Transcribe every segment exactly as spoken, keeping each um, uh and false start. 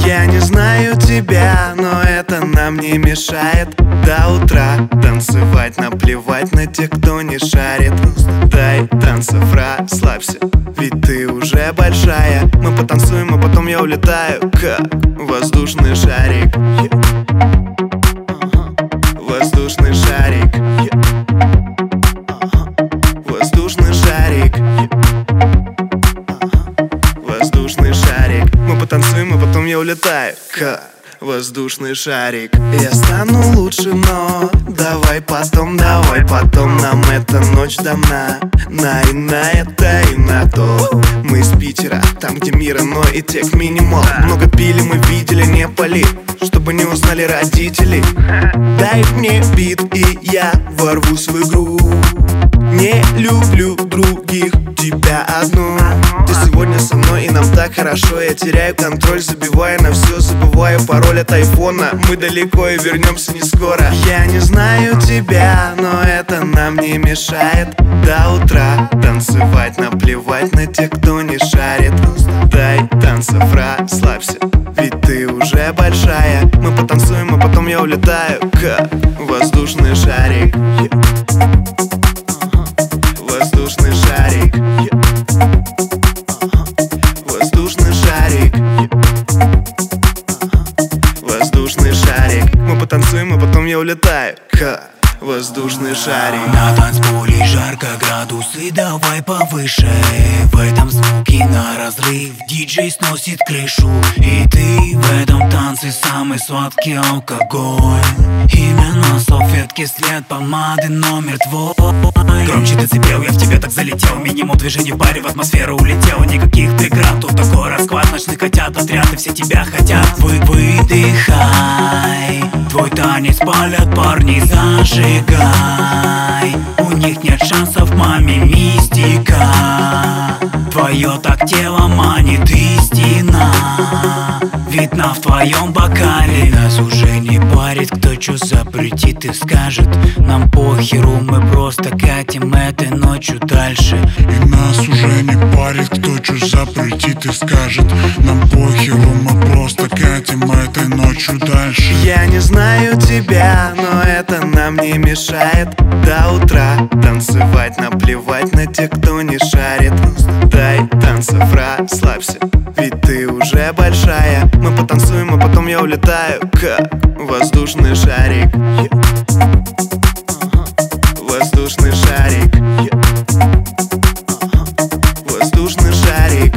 Я не знаю тебя, но это нам не мешает до утра танцевать, наплевать на тех, кто не шарит. Дай танцев, расслабься, ведь ты уже большая. Мы потанцуем, а потом я улетаю, как воздушный шарик. Воздушный шарик. Воздушный шарик. Воздушный шарик. Мы потанцуем, а потом я улетаю, как воздушный шарик. Я стану лучше, но давай потом, давай потом. Нам эта ночь давна, на и на это и на то. Мы из Питера, там где мир иной и тех минимал. Много пили, мы видели, не пали, чтобы не узнали родители. Дай мне бит, и я ворвусь в игру. Не люблю других, тебя одну. Ты сегодня со мной, и нам так хорошо. Я теряю контроль, забивая на все, забываю пароль от айфона. Мы далеко и вернемся не скоро. Я не знаю тебя, но это нам не мешает до утра танцевать, наплевать на тех, кто не шарит. Дай танцев, расслабься, ведь ты уже большая. Мы потанцуем, а потом я улетаю, как воздушный шарик. Воздушный шарик. Воздушный шарик. Воздушный шарик. Мы потанцуем, а потом я улетаю, как воздушный шарик. На танцполе жарко, градусы давай повыше. В этом звуке на разрыв диджей сносит крышу. И ты в этом танце самый сладкий алкоголь. Имя на салфетке, след помады, номер твой. Громче децибел, я в тебя так залетел. Минимум движений в баре, в атмосферу улетел. Никаких преград, тут такой расклад. Ночных котят, отряды все тебя хотят. Вы выдыхай, твой танец палят парни, зажигай. У них нет шансов, маме мистика. Твое так тело манит истина. Видно в твоем бокале. Нас уже не парит, кто чё запретит и скажет. Нам похеру, мы просто катим этой ночью дальше. И нас уже не парит, кто чё запретит и скажет. Нам похеру, мы просто катим этой ночью дальше. Я не знаю тебя, но это нам не мешает до утра танцевать, наплевать на тех, кто не шарит. Дай танцев, расслабься, ведь ты уже большая. Мы потанцуем, а потом я улетаю, как воздушный шарик. Воздушный шарик. Воздушный шарик.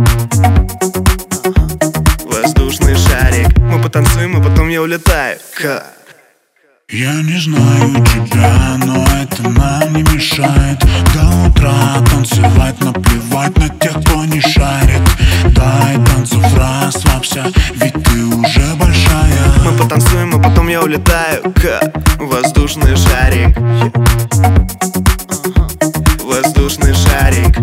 Воздушный шарик. Мы потанцуем, а потом я улетаю, как. Я не знаю тебя, но это нам не мешает до утра танцевать, наплевать на тех, кто не шарит. Дай танцев, расслабься, ведь ты уже большая. Мы потанцуем, а потом я улетаю, как воздушный шарик. Воздушный шарик.